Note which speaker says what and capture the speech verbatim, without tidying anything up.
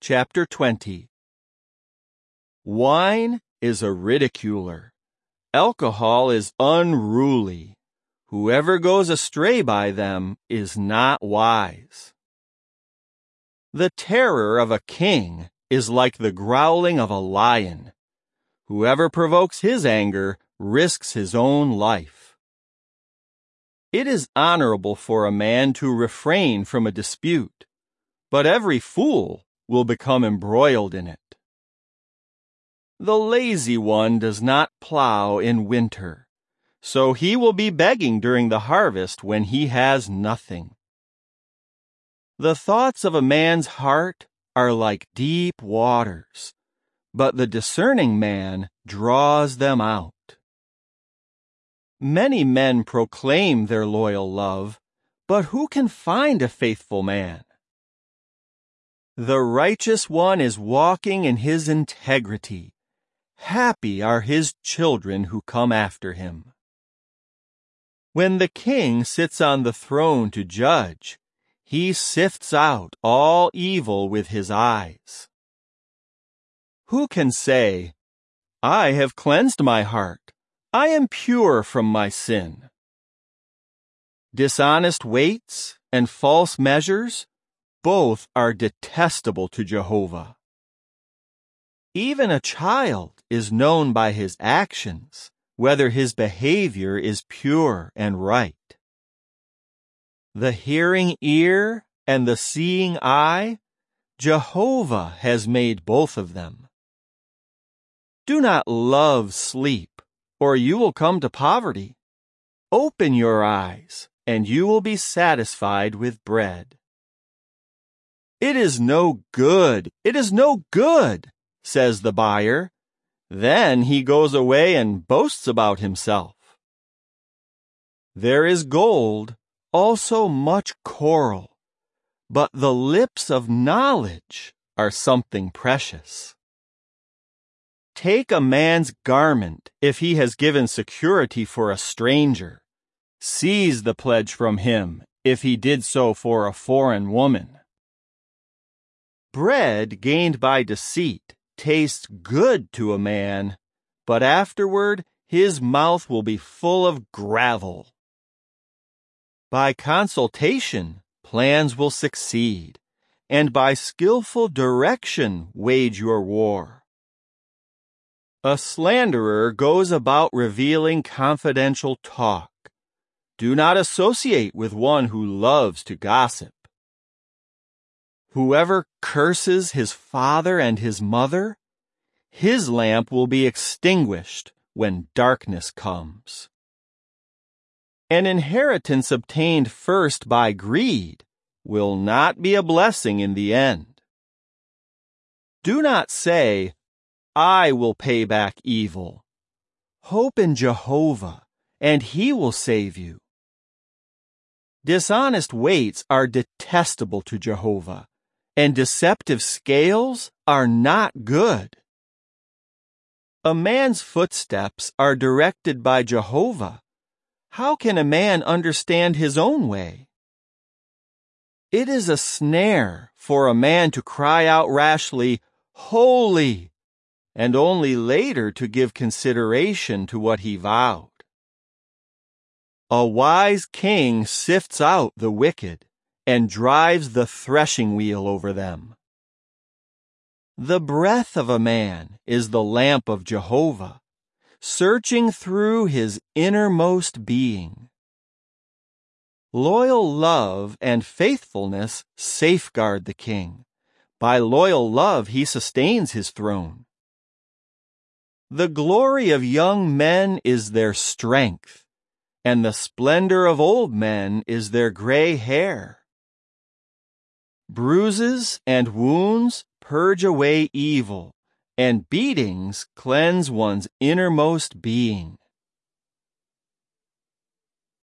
Speaker 1: Chapter twenty. Wine is a ridiculer. Alcohol is unruly. Whoever goes astray by them is not wise. The terror of a king is like the growling of a lion. Whoever provokes his anger risks his own life. It is honorable for a man to refrain from a dispute, but every fool will become embroiled in it. The lazy one does not plow in winter, so he will be begging during the harvest when he has nothing. The thoughts of a man's heart are like deep waters, but the discerning man draws them out. Many men proclaim their loyal love, but who can find a faithful man? The righteous one is walking in his integrity. Happy are his children who come after him. When the king sits on the throne to judge, he sifts out all evil with his eyes. Who can say, "I have cleansed my heart. I am pure from my sin"? Dishonest weights and false measures, both are detestable to Jehovah. Even a child is known by his actions, whether his behavior is pure and right. The hearing ear and the seeing eye, Jehovah has made both of them. Do not love sleep, or you will come to poverty. Open your eyes, and you will be satisfied with bread. "It is no good, it is no good," says the buyer. Then he goes away and boasts about himself. There is gold, also much coral, but the lips of knowledge are something precious. Take a man's garment if he has given security for a stranger. Seize the pledge from him if he did so for a foreign woman. Bread gained by deceit tastes good to a man, but afterward his mouth will be full of gravel. By consultation, plans will succeed, and by skillful direction wage your war. A slanderer goes about revealing confidential talk. Do not associate with one who loves to gossip. Whoever curses his father and his mother, his lamp will be extinguished when darkness comes. An inheritance obtained first by greed will not be a blessing in the end. Do not say, "I will pay back evil." Hope in Jehovah, and he will save you. Dishonest weights are detestable to Jehovah, and deceptive scales are not good. A man's footsteps are directed by Jehovah. How can a man understand his own way? It is a snare for a man to cry out rashly, "Holy," and only later to give consideration to what he vowed. A wise king sifts out the wicked and drives the threshing wheel over them. The breath of a man is the lamp of Jehovah, searching through his innermost being. Loyal love and faithfulness safeguard the king. By loyal love he sustains his throne. The glory of young men is their strength, and the splendor of old men is their gray hair. Bruises and wounds purge away evil, and beatings cleanse one's innermost being.